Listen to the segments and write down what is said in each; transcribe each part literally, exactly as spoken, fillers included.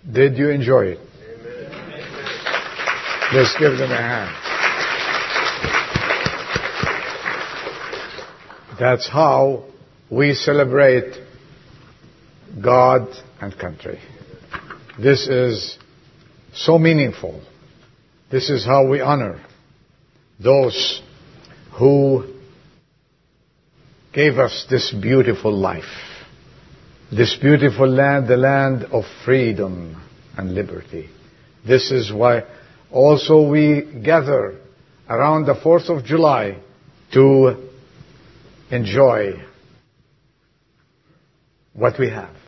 Did you enjoy it? Let's give them a hand. That's how we celebrate God and country. This is so meaningful. This is how we honor those who gave us this beautiful life, this beautiful land, the land of freedom and liberty. This is why also we gather around the fourth of July to enjoy what we have.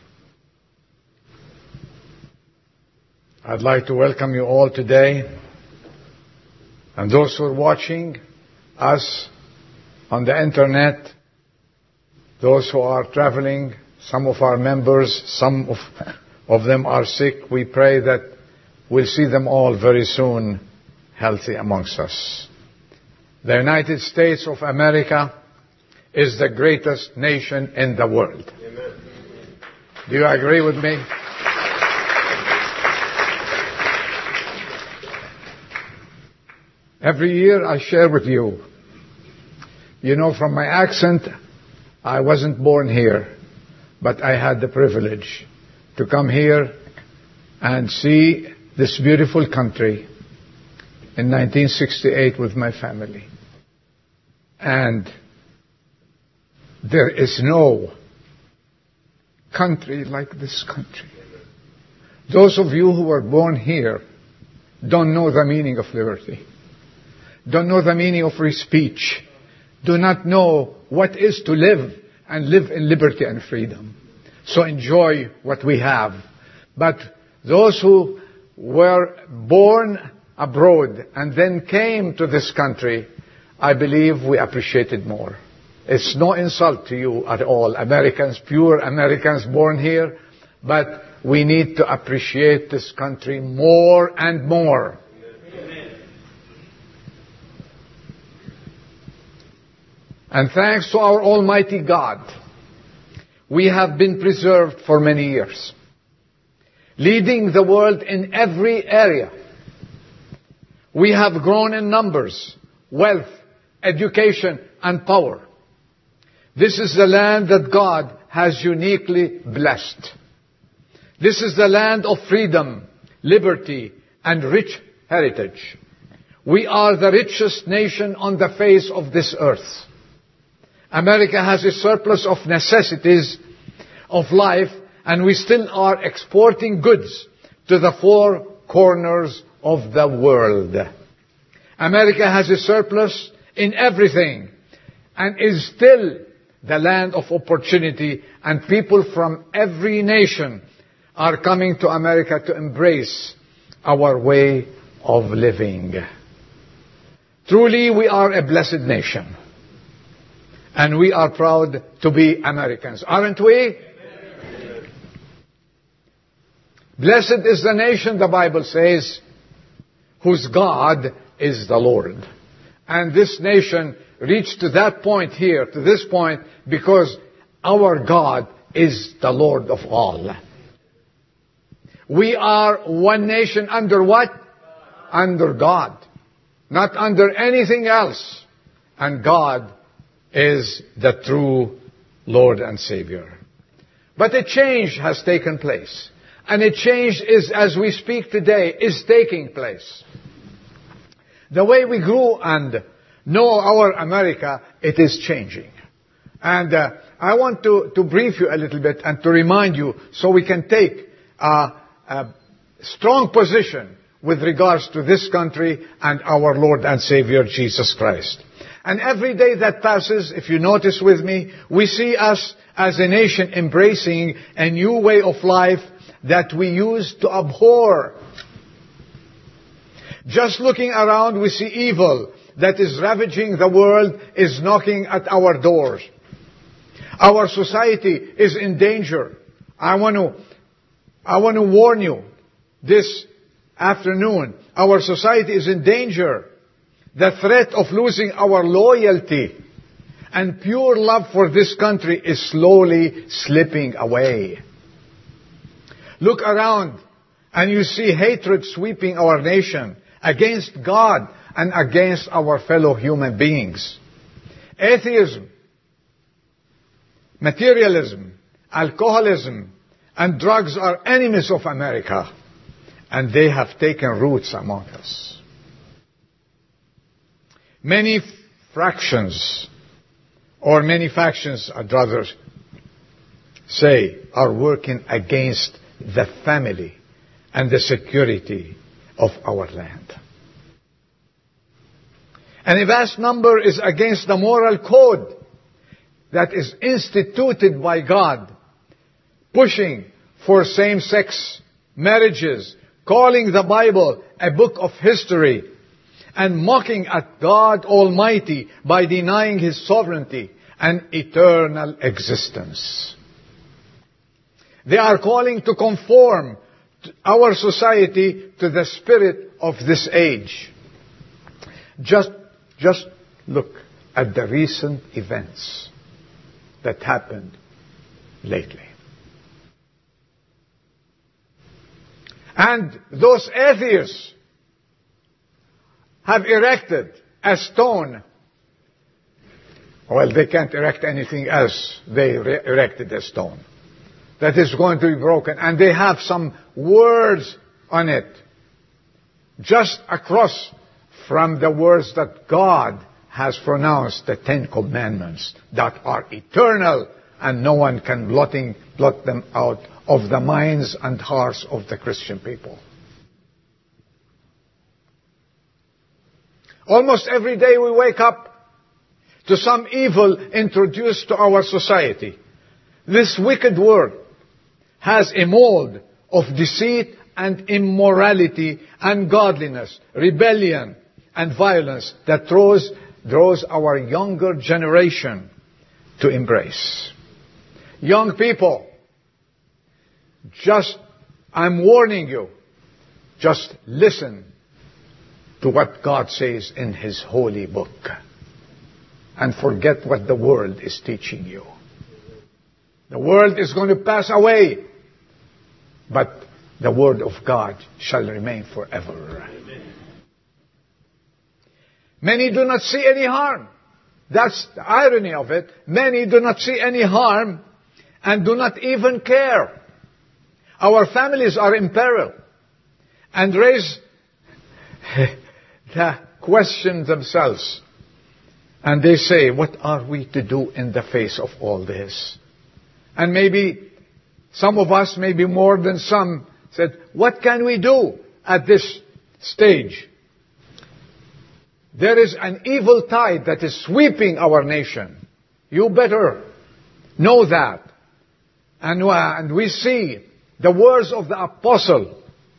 I'd like to welcome you all today, and those who are watching us on the internet, those who are traveling, some of our members, some of, of them are sick. We pray that we'll see them all very soon healthy amongst us. The United States of America is the greatest nation in the world. Amen. Do you agree with me? Every year I share with you, you know, from my accent, I wasn't born here, but I had the privilege to come here and see this beautiful country in nineteen sixty-eight with my family. And there is no country like this country. Those of you who were born here don't know the meaning of liberty, don't know the meaning of free speech, do not know what is to live and live in liberty and freedom. So enjoy what we have. But those who were born abroad and then came to this country, I believe we appreciate it more. It's no insult to you at all, Americans, pure Americans born here, but we need to appreciate this country more and more. Amen. And thanks to our Almighty God, we have been preserved for many years, leading the world in every area. We have grown in numbers, wealth, education, and power. This is the land that God has uniquely blessed. This is the land of freedom, liberty, and rich heritage. We are the richest nation on the face of this earth. America has a surplus of necessities of life, and we still are exporting goods to the four corners of the world. America has a surplus in everything and is still the land of opportunity, and people from every nation are coming to America to embrace our way of living. Truly, we are a blessed nation, and we are proud to be Americans, aren't we? Amen. Blessed is the nation, the Bible says, whose God is the Lord. And this nation reached to that point here, to this point, because our God is the Lord of all. We are one nation under what? Under God. Not under anything else. And God is the true Lord and Savior. But a change has taken place. And a change is, as we speak today, is taking place. The way we grew and know our America, it is changing. And uh, I want to, to brief you a little bit and to remind you so we can take uh, a strong position with regards to this country and our Lord and Savior Jesus Christ. And every day that passes, if you notice with me, we see us as a nation embracing a new way of life that we used to abhor. Just looking around, we see evil that is ravaging the world is knocking at our doors. Our society is in danger. I want to, I want to warn you this afternoon. Our society is in danger. The threat of losing our loyalty and pure love for this country is slowly slipping away. Look around And you see hatred sweeping our nation against God and against our fellow human beings. Atheism, materialism, alcoholism, and drugs are enemies of America, and they have taken roots among us. Many fractions, or many factions, I'd rather say, are working against the family and the security of our land. And a vast number is against the moral code that is instituted by God, pushing for same-sex marriages, calling the Bible a book of history, and mocking at God Almighty by denying His sovereignty and eternal existence. They are calling to conform our society to the spirit of this age. Just, just look at the recent events that happened lately. And those atheists have erected a stone. Well, they can't erect anything else. They re- erected a stone that is going to be broken. And they have some words on it, just across from the words that God has pronounced, the Ten Commandments, that are eternal, and no one can blotting, blot them out of the minds and hearts of the Christian people. Almost every day we wake up to some evil introduced to our society. This wicked world has a mold of deceit and immorality, ungodliness, rebellion, and violence that draws, draws our younger generation to embrace. Young people, just, I'm warning you, just listen to what God says in His holy book, and forget what the world is teaching you. The world is going to pass away, but the word of God shall remain forever. Amen. Many do not see any harm. That's the irony of it. Many do not see any harm and do not even care. Our families are in peril and raise the question themselves. And they say, what are we to do in the face of all this? And maybe some of us, maybe more than some, said, what can we do at this stage? There is an evil tide that is sweeping our nation. You better know that. And, uh, and we see the words of the apostle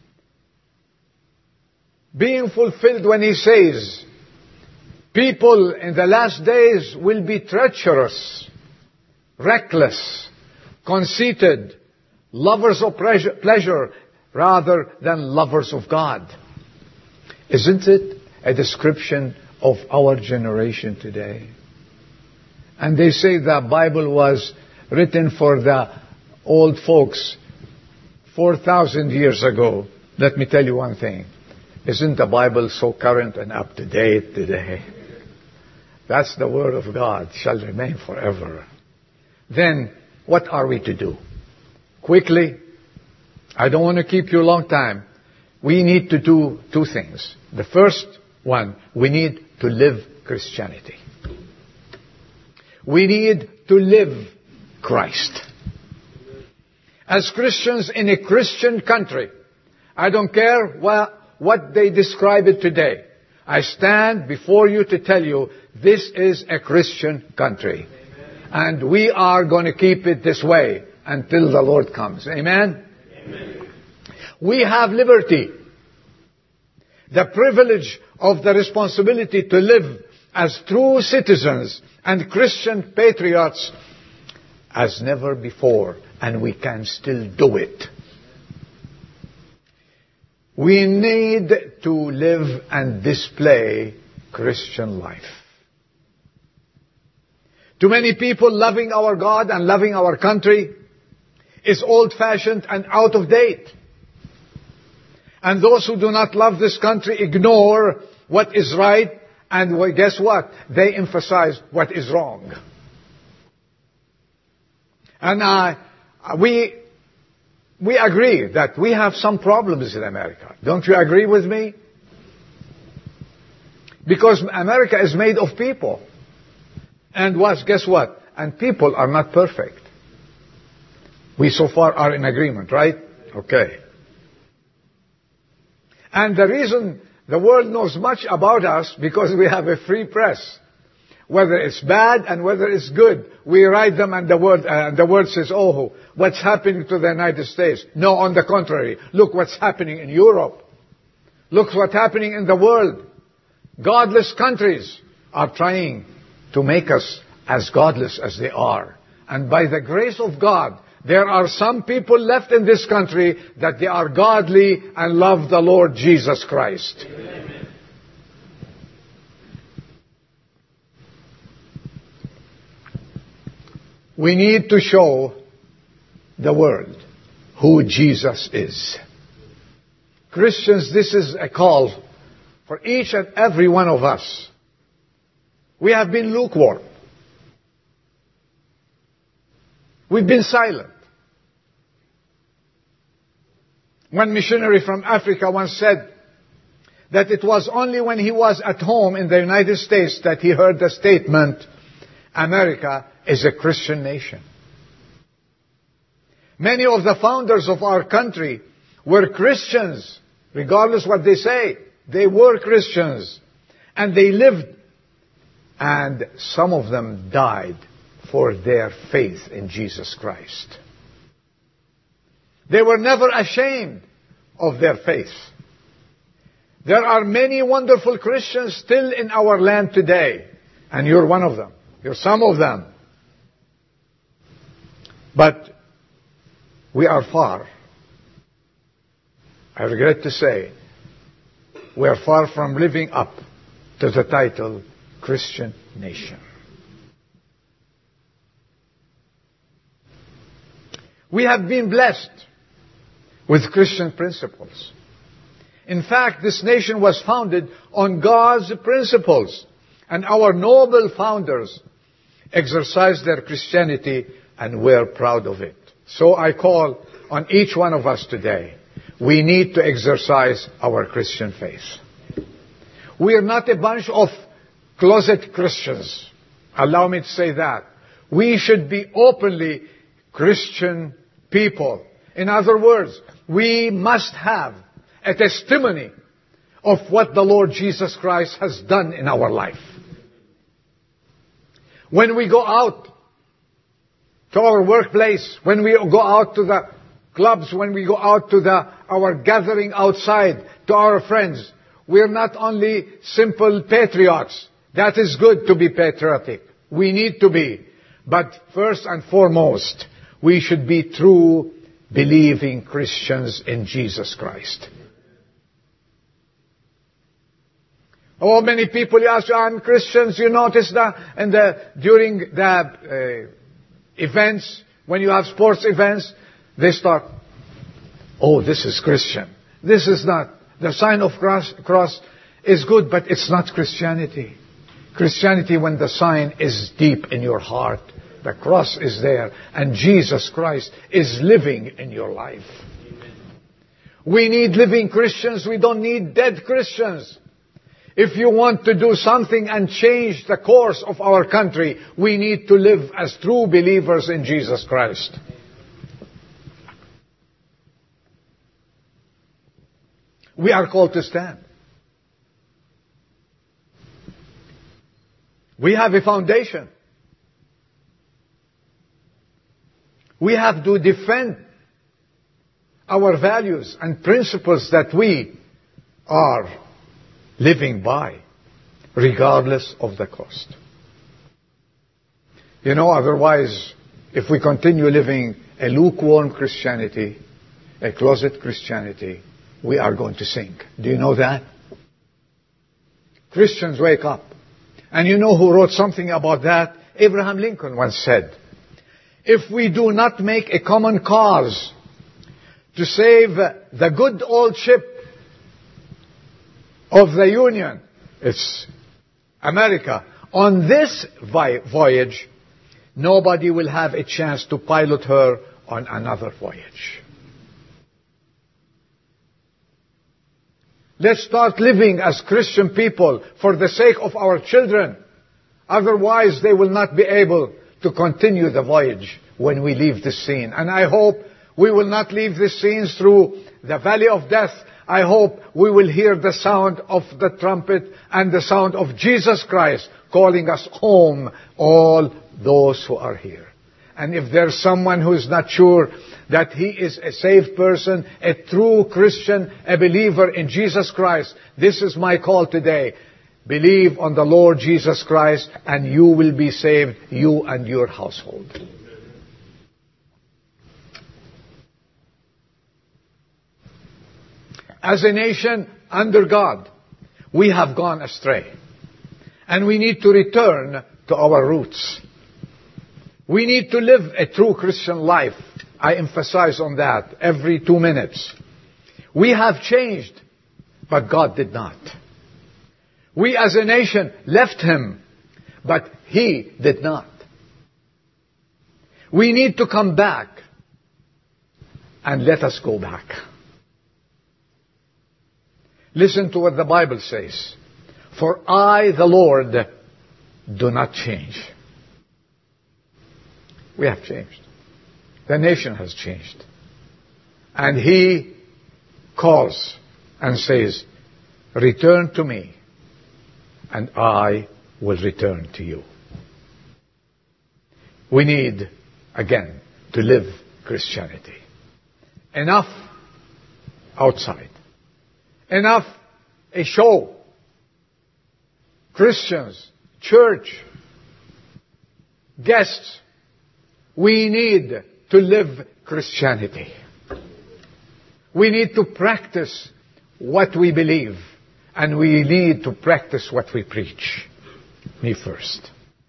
being fulfilled when he says, people in the last days will be treacherous, reckless, conceited, lovers of pleasure, pleasure rather than lovers of God. Isn't it a description of our generation today? And they say the Bible was written for the old folks four thousand years ago. Let me tell you one thing. Isn't the Bible so current and up to date today? That's the Word of God, shall remain forever. Then, what are we to do? Quickly, I don't want to keep you a long time. We need to do two things. The first one, we need to live Christianity. We need to live Christ. As Christians in a Christian country, I don't care what, what they describe it today. I stand before you to tell you this is a Christian country. Amen. And we are going to keep it this way until the Lord comes. Amen? Amen. We have liberty. The privilege of the responsibility to live as true citizens and Christian patriots as never before. And we can still do it. We need to live and display Christian life. Too many people loving our God and loving our country is old-fashioned and out of date. And those who do not love this country ignore what is right, and well, guess what? They emphasize what is wrong. And uh, we we agree that we have some problems in America. Don't you agree with me? Because America is made of people. And what? Guess what? And people are not perfect. We so far are in agreement, right? Okay. And the reason the world knows much about us because we have a free press. Whether it's bad and whether it's good, we write them and the world, uh, the world says, oh, what's happening to the United States? No, on the contrary. Look what's happening in Europe. Look what's happening in the world. Godless countries are trying to make us as godless as they are. And by the grace of God, there are some people left in this country that they are godly and love the Lord Jesus Christ. Amen. We need to show the world who Jesus is. Christians, this is a call for each and every one of us. We have been lukewarm. We've been silent. One missionary from Africa once said that it was only when he was at home in the United States that he heard the statement, America is a Christian nation. Many of the founders of our country were Christians, regardless what they say. They were Christians. And they lived, and some of them died for their faith in Jesus Christ. They were never ashamed of their faith. There are many wonderful Christians still in our land today. And you're one of them. You're some of them. But we are far. I regret to say, we are far from living up to the title Christian nation. We have been blessed with Christian principles. In fact, this nation was founded on God's principles. And our noble founders exercised their Christianity and were proud of it. So I call on each one of us today. We need to exercise our Christian faith. We are not a bunch of closet Christians. Allow me to say that. We should be openly Christian people. In other words, we must have a testimony of what the Lord Jesus Christ has done in our life. When we go out to our workplace, when we go out to the clubs, when we go out to the our gathering outside, to our friends, we are not only simple patriots. That is good to be patriotic. We need to be. But first and foremost, we should be true believing Christians in Jesus Christ. Oh, many people ask, I'm Christians. You notice that and the, during the uh, events, when you have sports events, they start, oh, this is Christian. This is not. The sign of cross, cross is good, but it's not Christianity. Christianity, when the sign is deep in your heart, the cross is there, and Jesus Christ is living in your life. Amen. We need living Christians. We don't need dead Christians. If you want to do something and change the course of our country, we need to live as true believers in Jesus Christ. We are called to stand. We have a foundation. We have to defend our values and principles that we are living by, regardless of the cost. You know, otherwise, if we continue living a lukewarm Christianity, a closet Christianity, we are going to sink. Do you know that? Christians, wake up. And you know who wrote something about that? Abraham Lincoln once said, if we do not make a common cause to save the good old ship of the Union, it's America, on this vi- voyage, nobody will have a chance to pilot her on another voyage. Let's start living as Christian people for the sake of our children. Otherwise, they will not be able to continue the voyage when we leave this scene. And I hope we will not leave this scene through the valley of death. I hope we will hear the sound of the trumpet and the sound of Jesus Christ calling us home, all those who are here. And if there's someone who is not sure that he is a saved person, a true Christian, a believer in Jesus Christ, this is my call today. Believe on the Lord Jesus Christ and you will be saved, you and your household. As a nation under God, we have gone astray. And we need to return to our roots. We need to live a true Christian life. I emphasize on that every two minutes. We have changed, but God did not. We as a nation left Him, but He did not. We need to come back, and let us go back. Listen to what the Bible says. For I, the Lord, do not change. We have changed. The nation has changed. And He calls and says, return to me, and I will return to you. We need, again, to live Christianity. Enough outside. Enough a show. Christians, church, guests, we need to live Christianity. We need to practice what we believe, and we need to practice what we preach. Me first.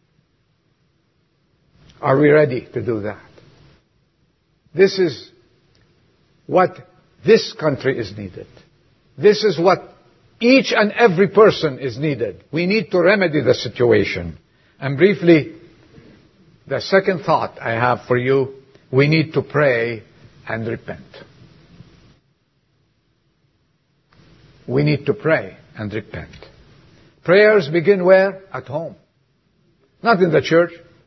Are we ready to do that? This is what this country is needed. This is what each and every person is needed. We need to remedy the situation. And briefly, the second thought I have for you, we need to pray and repent. We need to pray and repent. Prayers begin where? At home. Not in the church.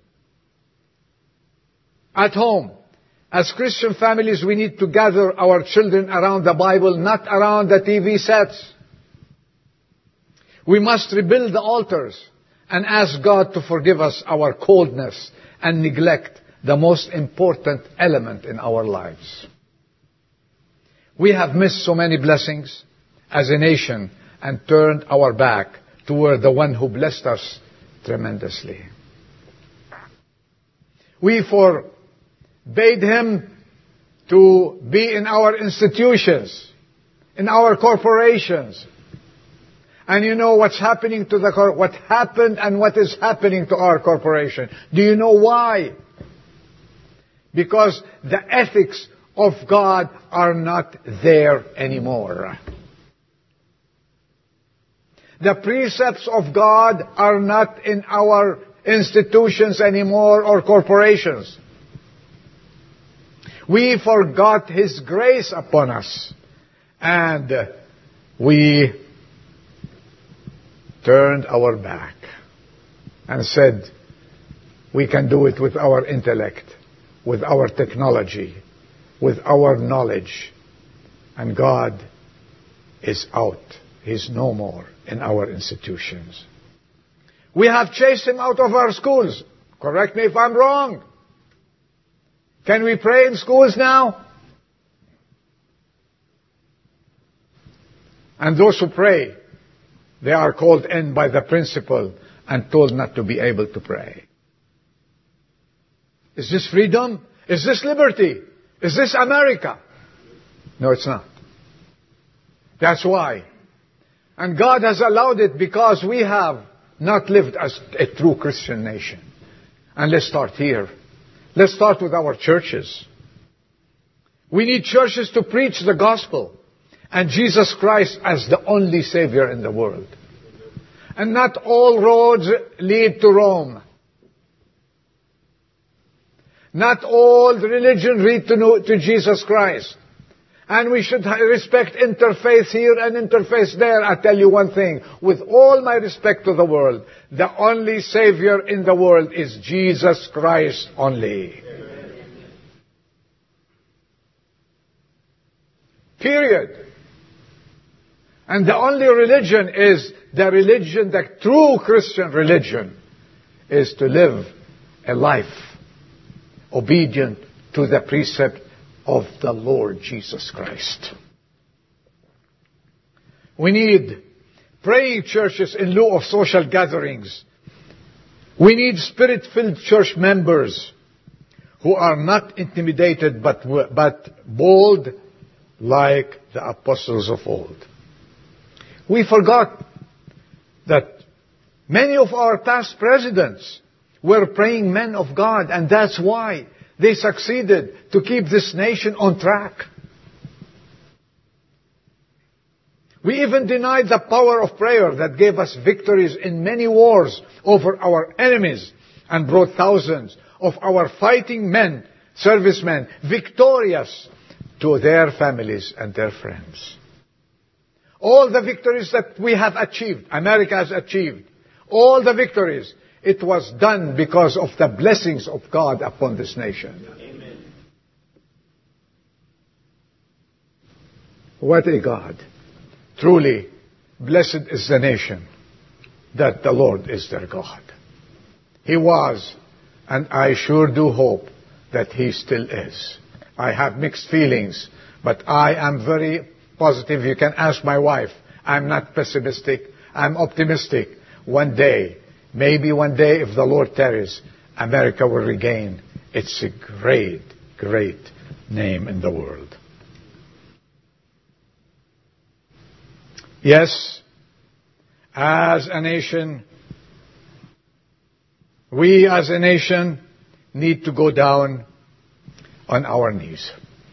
At home. As Christian families, we need to gather our children around the Bible, not around the T V sets. We must rebuild the altars and ask God to forgive us our coldness and neglect the most important element in our lives. We have missed so many blessings as a nation and turned our back toward the one who blessed us tremendously. We forbade Him to be in our institutions, in our corporations. And you know what's happening to the cor- what happened and what is happening to our corporation. Do you know why? Because the ethics of God are not there anymore. The precepts of God are not in our institutions anymore or corporations. We forgot His grace upon us. And we turned our back and said, we can do it with our intellect, with our technology, with our knowledge. And God is out. He's no more in our institutions. We have chased Him out of our schools. Correct me if I'm wrong. Can we pray in schools now? And those who pray, they are called in by the principal and told not to be able to pray. Is this freedom? Is this liberty? Is this America? No, it's not. That's why. And God has allowed it because we have not lived as a true Christian nation. And let's start here. Let's start with our churches. We need churches to preach the gospel. and Jesus Christ as the only Savior in the world. And not all roads lead to Rome. Not all religion lead to, to Jesus Christ. And we should respect interfaith here and interfaith there. I tell you one thing, with all my respect to the world, the only Savior in the world is Jesus Christ only. Amen. Period. And the only religion is the religion, the true Christian religion, is to live a life obedient to the precept of the Lord Jesus Christ. We need praying churches in lieu of social gatherings. We need spirit-filled church members who are not intimidated but, but bold like the apostles of old. We forgot that many of our past presidents were praying men of God, and that's why they succeeded to keep this nation on track. We even denied the power of prayer that gave us victories in many wars over our enemies and brought thousands of our fighting men, servicemen, victorious to their families and their friends. All the victories that we have achieved, America has achieved, all the victories, it was done because of the blessings of God upon this nation. Amen. What a God. Truly, blessed is the nation that the Lord is their God. He was, and I sure do hope that He still is. I have mixed feelings, but I am very positive. You can ask my wife. I'm not pessimistic. I'm optimistic. One day, maybe one day, if the Lord tarries, America will regain its great, great name in the world. Yes, as a nation, we as a nation need to go down on our knees.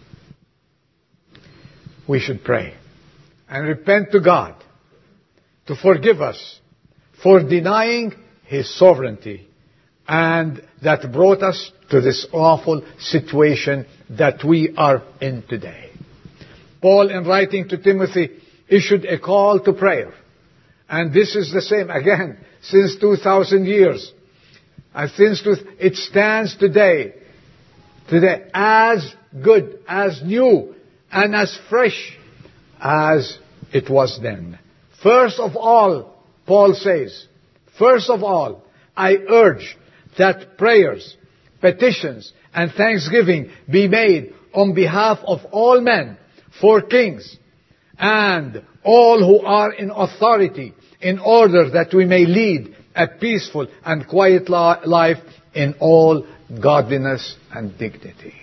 We should pray and repent to God to forgive us for denying His sovereignty, and that brought us to this awful situation that we are in today. Paul, in writing to Timothy, issued a call to prayer. And this is the same, again, since two thousand years. And since it stands today, today as good, as new, and as fresh as it was then. First of all, Paul says, first of all, I urge that prayers, petitions, and thanksgiving be made on behalf of all men, for kings, and all who are in authority, in order that we may lead a peaceful and quiet life in all godliness and dignity.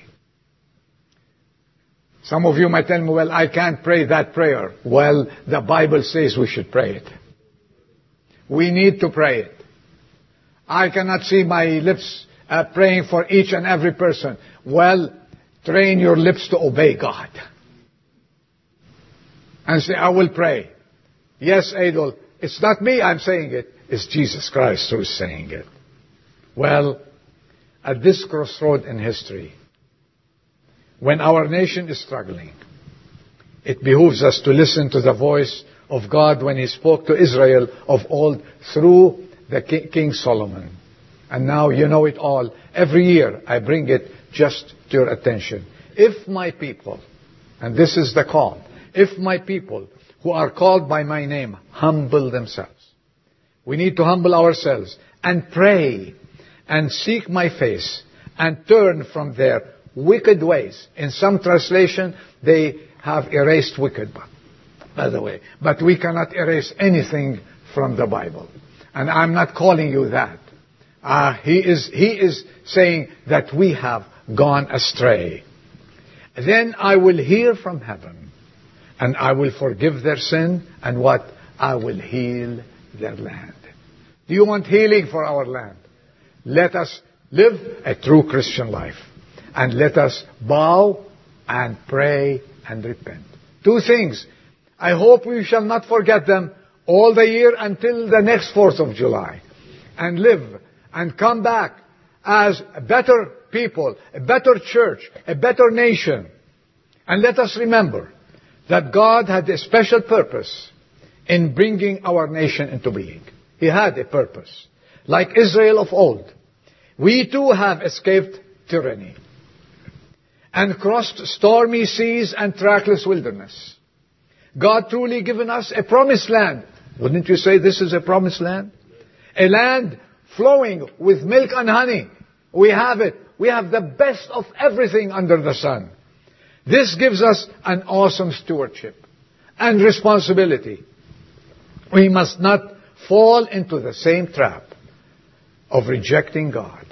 Some of you might tell me, well, I can't pray that prayer. Well, the Bible says we should pray it. We need to pray it. I cannot see my lips uh, praying for each and every person. Well, train your lips to obey God. And say, I will pray. Yes, Adol, it's not me I'm saying it. It's Jesus Christ who is saying it. Well, at this crossroad in history, when our nation is struggling, it behooves us to listen to the voice of God when He spoke to Israel of old through the King Solomon. And now you know it all. Every year I bring it just to your attention. If my people, and this is the call, if my people who are called by my name humble themselves. We need to humble ourselves and pray and seek my face and turn from their wicked ways. In some translation, they have erased wicked, by the way. But we cannot erase anything from the Bible. And I'm not calling you that. Uh, he is, he is saying that we have gone astray. Then I will hear from heaven, and I will forgive their sin, and what? I will heal their land. Do you want healing for our land? Let us live a true Christian life. And let us bow and pray and repent. Two things I hope we shall not forget them all the year until the next fourth of July, and live and come back as a better people, a better church, a better nation. And let us remember that God had a special purpose in bringing our nation into being. He had a purpose. Like Israel of old, we too have escaped tyranny and crossed stormy seas and trackless wilderness. God truly given us a promised land. Wouldn't you say this is a promised land? A land flowing with milk and honey. We have it. We have the best of everything under the sun. This gives us an awesome stewardship and responsibility. We must not fall into the same trap of rejecting God.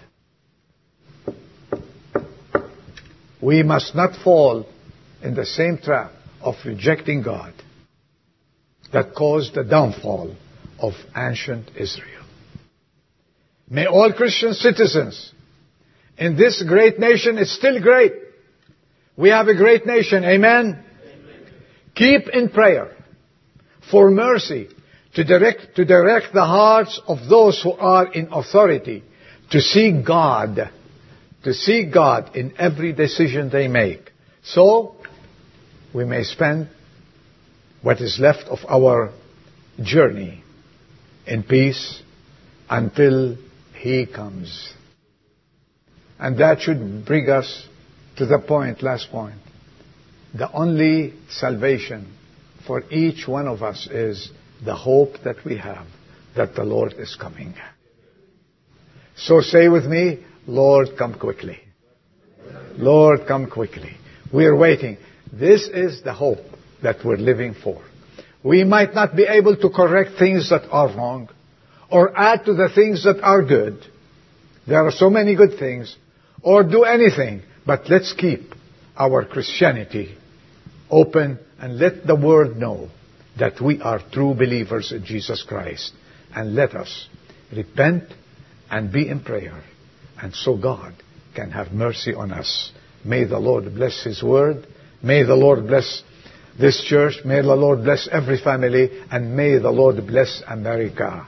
We must not fall in the same trap of rejecting God that caused the downfall of ancient Israel. May all Christian citizens in this great nation, it's still great. We have a great nation, amen? Amen. Keep in prayer for mercy to direct, to direct the hearts of those who are in authority to seek God, to seek God in every decision they make. So, we may spend what is left of our journey in peace until He comes. And that should bring us to the point, last point. The only salvation for each one of us is the hope that we have that the Lord is coming. So say with me, Lord, come quickly. Lord, come quickly. We're waiting. This is the hope that we're living for. We might not be able to correct things that are wrong or add to the things that are good. There are so many good things. Or do anything. But let's keep our Christianity open and let the world know that we are true believers in Jesus Christ. And let us repent and be in prayer. And so God can have mercy on us. May the Lord bless His word. May the Lord bless this church. May the Lord bless every family. And may the Lord bless America.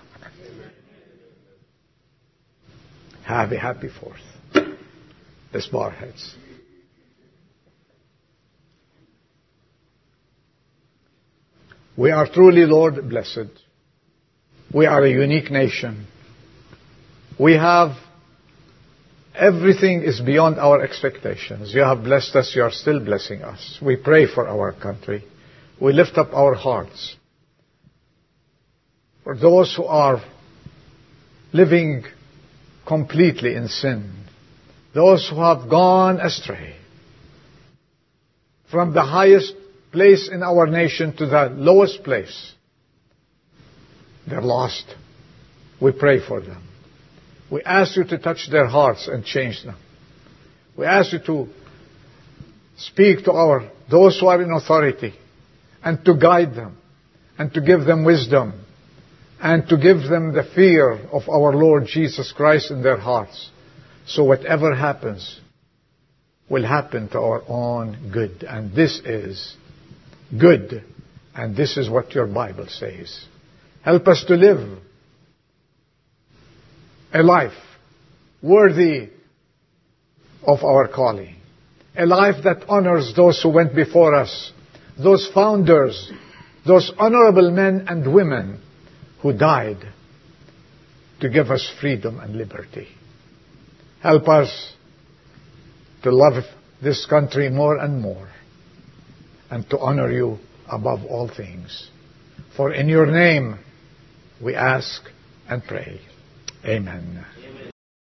Have a happy fourth. Let's bow our heads. We are truly, Lord, blessed. We are a unique nation. We have everything is beyond our expectations. You have blessed us. You are still blessing us. We pray for our country. We lift up our hearts for those who are living completely in sin. Those who have gone astray from the highest place in our nation to the lowest place. They're lost. We pray for them. We ask you to touch their hearts and change them. We ask you to speak to our those who are in authority and to guide them and to give them wisdom and to give them the fear of our Lord Jesus Christ in their hearts. So whatever happens will happen to our own good. And this is good. And this is what your Bible says. Help us to live a life worthy of our calling. A life that honors those who went before us. Those founders. Those honorable men and women who died to give us freedom and liberty. Help us to love this country more and more and to honor you above all things. For in your name we ask and pray. Amen. Amen.